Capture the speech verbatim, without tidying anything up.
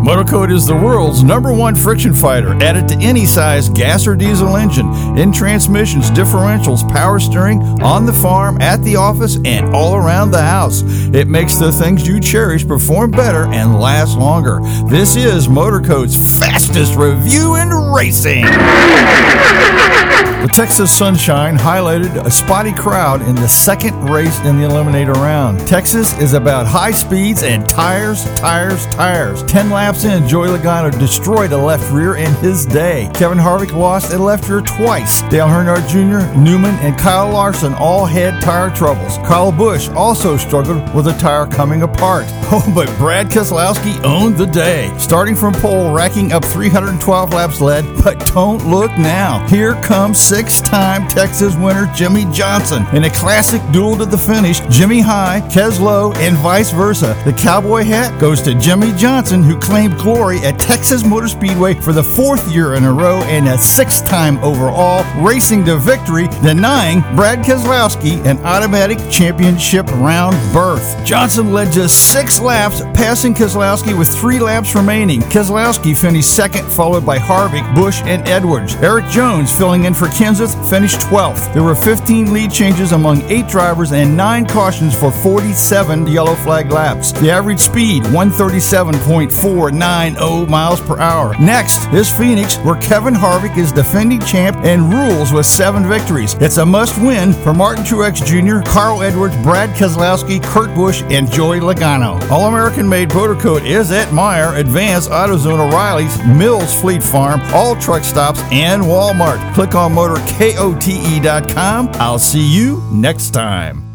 Motorcoat is the world's number one friction fighter. Add it to any size gas or diesel engine, in transmissions, differentials, power steering, on the farm, at the office, and all around the house. It makes the things you cherish perform better and last longer. This is Motorcoat's fastest review in racing. The Texas Sunshine highlighted a spotty crowd in the second race in the Eliminator round. Texas is about high speeds and tires, tires, tires. Ten laps in, Joey Logano destroyed a left rear in his day. Kevin Harvick lost a left rear twice. Dale Earnhardt Junior, Newman, and Kyle Larson all had tire troubles. Kyle Busch also struggled with a tire coming apart. Oh, but Brad Keselowski owned the day. Starting from pole, racking up three hundred twelve laps led, but don't look now. Here comes six-time Texas winner Jimmie Johnson in a classic duel to the finish. Jimmy high, Kes low, and vice versa. The cowboy hat goes to Jimmie Johnson, who claimed glory at Texas Motor Speedway for the fourth year in a row and a sixth time overall, racing to victory, denying Brad Keselowski an automatic championship round berth. Johnson led just six laps, passing Keselowski with three laps remaining. Keselowski finished second, followed by Harvick, Busch, and Edwards. Eric Jones, filling in for Kenseth, finished twelfth. There were fifteen lead changes among eight drivers and nine cautions for forty-seven yellow flag laps. The average speed, one thirty-seven point four nine zero miles per hour. Next is Phoenix, where Kevin Harvick is defending champ and rules with seven victories. It's a must-win for Martin Truex Junior, Carl Edwards, Brad Keselowski, Kurt Busch, and Joey Logano. All-American-made Motorcoat is at Meyer, Advance, AutoZone, O'Reilly's, Mills Fleet Farm, all truck stops, and Walmart. Click on motor cote dot com. I'll see you next time.